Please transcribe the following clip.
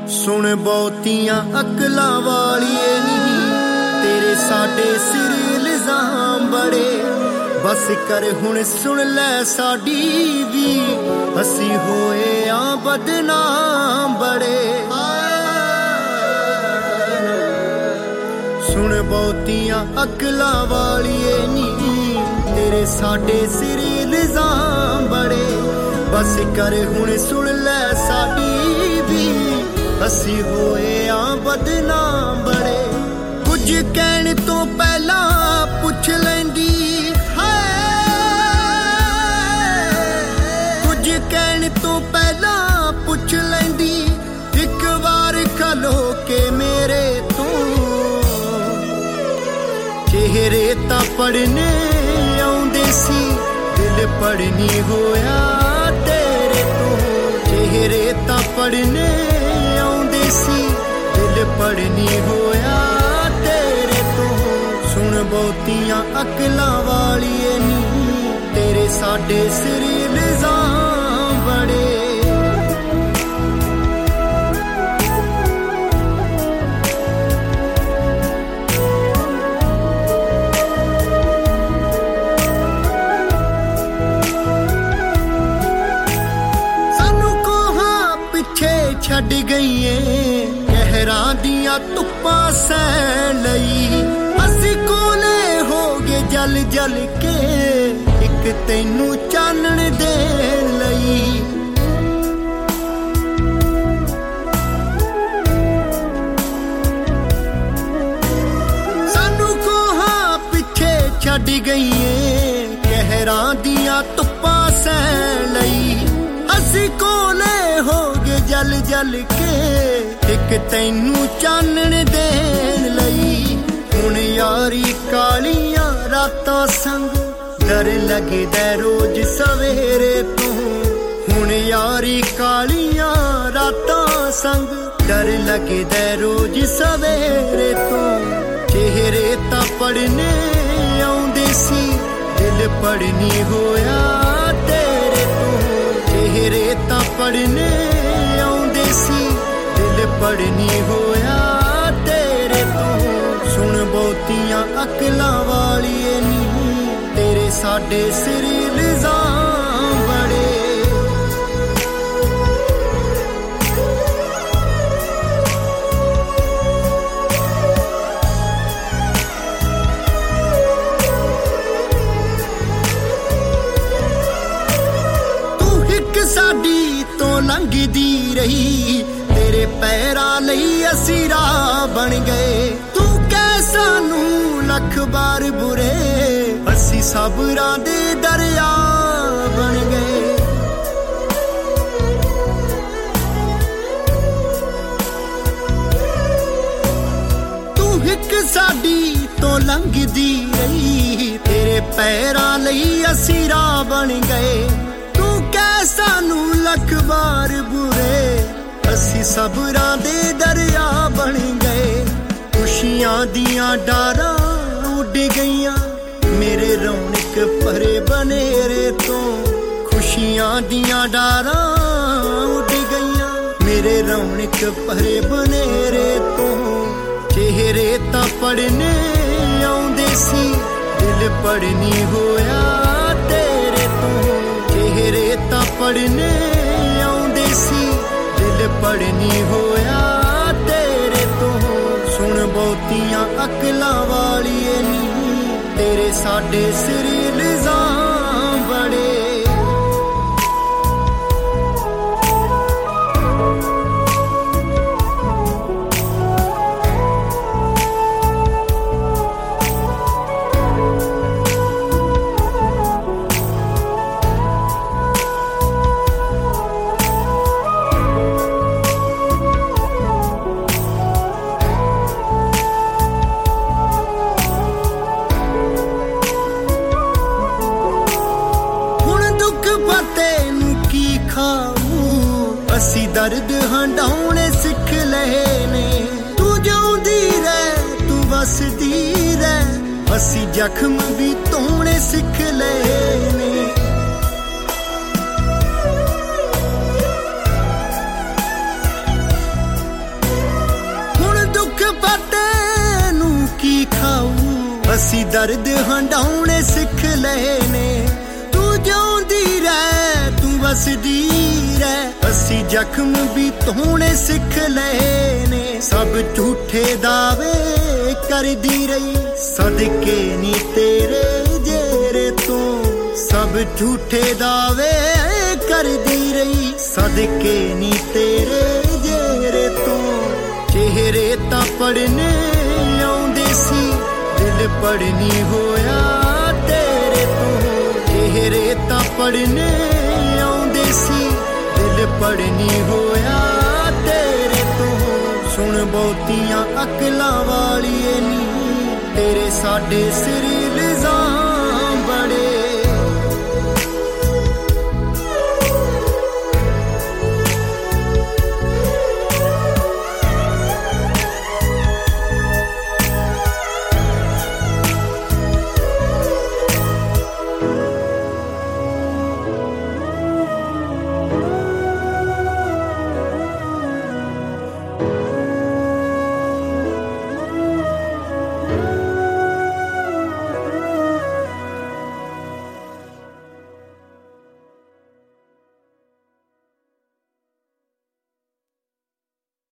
सुन बहुतियां अकलां वालिए नी तेरे साडे सिर इल्जाम बड़े बस कर हुण सुन लै साडी भी असी होए आ बदनाम बड़े सुन बहुतियां अकलां वालिए नी तेरे साडे सिर इल्जाम बड़े बस कर हुण सुन लै साडी भी असी होए आ बदनाम बड़े कुछ कहण तो पहला पुछ लैंदी है कुछ कहण तो पहला पुछ लैंदी एक बार खलो के मेरे तू चेहरे तां पढ़ने आउंदे सी दिल पढ़नी होया तेरे तो चेहरे तां पढ़ने आउंदे सी दिल पढ़नी होया तेरे तो सुन बहुतियां अकलां वालिए नी तेरे साडे सिर इल्जाम बड़े छड़ गईए कहरां दियां धुप्पां सैन लई असी कोले हो गए जल जल के एक तैनू चानण देण लई सानू कोहां पिछे छड़ गईए कहरां दियां धुप्पां सैन लई असी कोले हो गए जल जल के एक तैनू चानण देण लई हुण यारी कालियां रातां संग डर लगदा रोज सवेरे तो हुण यारी कालियां रातां संग डर लगदा रोज सवेरे तो चेहरे तां पढ़ने आउंदे सी दिल पढ़नी होया तेरे तो चेहरे तां पढ़ने आउंदे सी दिल पढ़नी होया तेरे तो सुन बहुतियां अकलां वालिए नी तेरे साडे सिर इल्जाम बड़े साडी तो लंघदी रही तेरे पैरां लई असी राह बन गए तू कैसा नू लख बार बुरे असी सबरां दे दरिया बन गए तू हिक साडी तो लंघदी रही तेरे पैरां लई असी राह बन गए सानू लख बार बुरे असी सबरां दे दरिया बन गए खुशियां दियां डारां उड़ गईयां मेरे रौनक भरे बनेरे तो खुशियां दियां डारां उड़ गईयां मेरे रौनक भरे बनेरे तो चेहरे तां पढ़ने आउंदे सी दिल पढ़नी होया तेरे तो चेहरे तां पढ़ने आउंदे सी दिल पढ़नी होया तेरे तो सुन बहुतियां अकलां वालिए नी तेरे साडे सिर इल्जाम बड़े ਅਸੀਂ ਦਰਦ ਹੰਡਾਉਣੇ ਸਿੱਖ ਲਏ ਨੇ ਤੂੰ ਜਿਉਂਦੀ ਰਹਿ ਤੂੰ ਵਸਦੀ ਰਹਿ ਅਸੀਂ ਜ਼ਖਮ ਵੀ ਧੋਣੇ ਸਿੱਖ ਲਏ ਨੇ ਅਸੀਂ ਦਰਦ ਹੰਡਾਉਣੇ ਸਿੱਖ ਲਏ ਨੇ ਤੂੰ ਜਿਉਂਦੀ ਰਹਿ ਤੂੰ ਵਸਦੀ ਰਹਿ ਅਸੀਂ ਜ਼ਖਮ ਵੀ ਧੋਣੇ ਸਿੱਖ ਲਏ ਨੇ ਸਭ ਝੂਠੇ ਦਾਅਵੇ ਕਰਦੀ ਰਹੀ ਸਦਕੇ ਨੀ ਤੇਰੇ ਜੇਰੇ ਤੋਂ ਸਭ ਝੂਠੇ ਦਾਅਵੇ ਕਰਦੀ ਰਹੀ ਸਦਕੇ ਨੀ ਤੇਰੇ ਜੇਰੇ ਤੋਂ ਚਿਹਰੇ ਤਾਂ ਪੜਨੇ ਆਉਂਦੇ ਸੀ ਦਿਲ ਪੜਨੀ ਹੋਇਆ ਤੇਰੇ ਤੋਂ ਚਿਹਰੇ ਤਾਂ ਪੜਨੇ ਆਉਂਦੇ ਸੀ ਦਿਲ ਪੜਨੀ ਹੋਇਆ ਤੇਰੇ ਤੋਂ ਸੁਣ ਬਹੁਤੀਆਂ ਅਕਲਾਂ ਵਾਲੀਏ ਨੀ ਤੇਰੇ ਸਾਡੇ ਸਿਰ ਇਲਜ਼ਾਮ